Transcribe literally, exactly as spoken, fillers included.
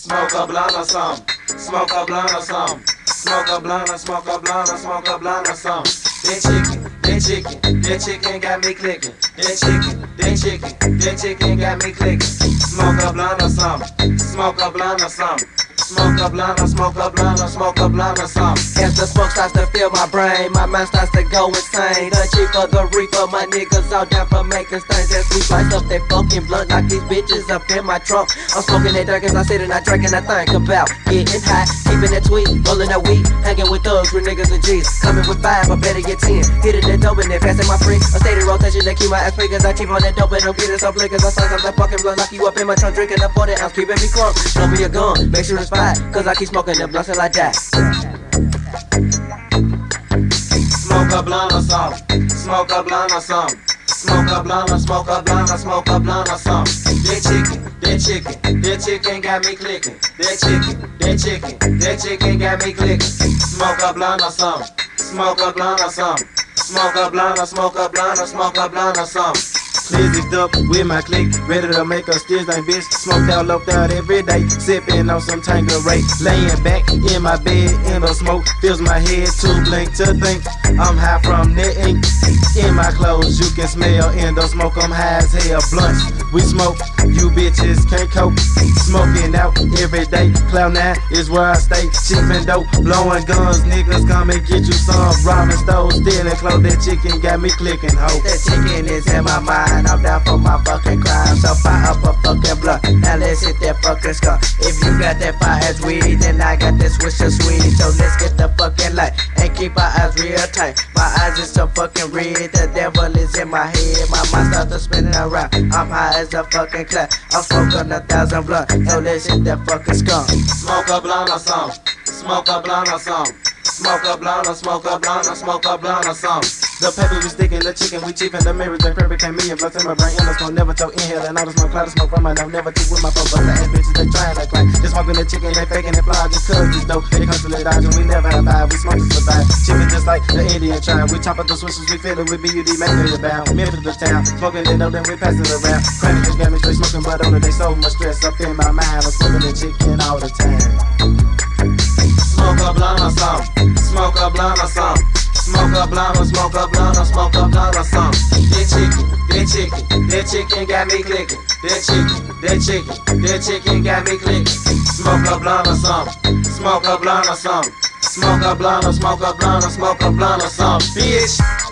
Smoke a blunt or something. Smoke a blunt or something. Smoke a blunt or smoke a blunt or smoke a blunt or something. That chicken, that chicken, that chicken got me clicking. That chicken, that chicken, that chicken got me clicking. Smoke a blunt or something. Smoke a blunt or something. Smoke a blunt or smoke a blunt or smoke a blunt or something. As the smoke starts to fill my brain, my mind starts to go insane. The cheaper the reefer, my niggas out down for making stains. As we slice up that fucking blunt, knock these bitches up in my trunk. I'm smoking that dark as I sit and I drink and I think about getting high, keeping that tweet, rolling that weed, hanging with thugs, with niggas and G's. Coming with five, or better get ten. Hitting that dope and then passing my free. A steady rotation that keep my ass free, cause I cheap on that dope and I'm getting some flick. Cause I suck up that fucking blunt, knock you up in my trunk, drinking a forty ounce, keeping me crunk. Blow me a gun, make sure it's fire, cause I keep smoking them blunts till I die. Smoke a blunt or something. Smoke a blunt or something. Smoke a blunt or smoke a blunt or smoke a blunt or something. That chicken, that chicken, that chicken got me clicking. That chicken, that chicken, that chicken got me clicking. Smoke a blunt or something. Smoke a blunt or something. Smoke a blunt or smoke a blunt or smoke a blunt or something. Blizzed up with my clique, ready to make a still thing, bitch. Smoked out, loped out every day, sipping on some Tanqueray. Laying back in my bed, in the smoke, fills my head too blink to think I'm high from the ink. In my clothes, you can smell in the smoke, I'm high as hell. Blunts, we smoke, you bitches can't cope. Smoking out every day, Cloud nine is where I stay. Chipping dope, blowing guns, niggas come and get you some. Robbing stores, stealing clothes, that chicken got me clicking, ho. That chicken is in my mind, I'm down for my fucking crime. So fire up a fucking blunt, now let's hit that fucking skunk. If you got that fire as weed, then I got that Swisher Sweet. So let's get the fucking light and keep our eyes real tight. My eyes is so fucking red, the devil is in my head. My mind starts to spinning around, I'm high as a fucking cloud. I'm smoking a thousand blunt, so let's hit that fucking skunk. Smoke a blunt or something. Smoke a blunt or something. Smoke a blunt or smoke a blunt or smoke a blunt or something. The paper we sticking, the chicken we cheapin', the mirrors, the crib became me and blunts in my brain. And the smoke never to inhale, and all the smoke cloud of smoke from my nose. Never too with my phone, but the ass bitches they trying to claim. Just smoking the chicken, they faking it fly just cause it's dope. They constantly dodging, we never have vibe, we smoke to survive. Chippin' just like the Indian tribe. We chop up the switches, we fill it with B U D, make it bound. Memphis the town, smoking it up, then we pass it around. Chronic just got me straight smoking, but only they so much stress up in my mind. I'm smoking the chicken all the time. Smoke a blunt or something. Smoke a blunt or something. Smoke a blunt or smoke a blunt or smoke a blunt or something. That chicken, that chicken, that chicken got me clicking. That chicken, that chicken, that chicken got me clicking. Smoke a blunt or something. Smoke a blunt or something. Smoke a blunt or smoke a blunt or smoke a blunt or something. Bitch.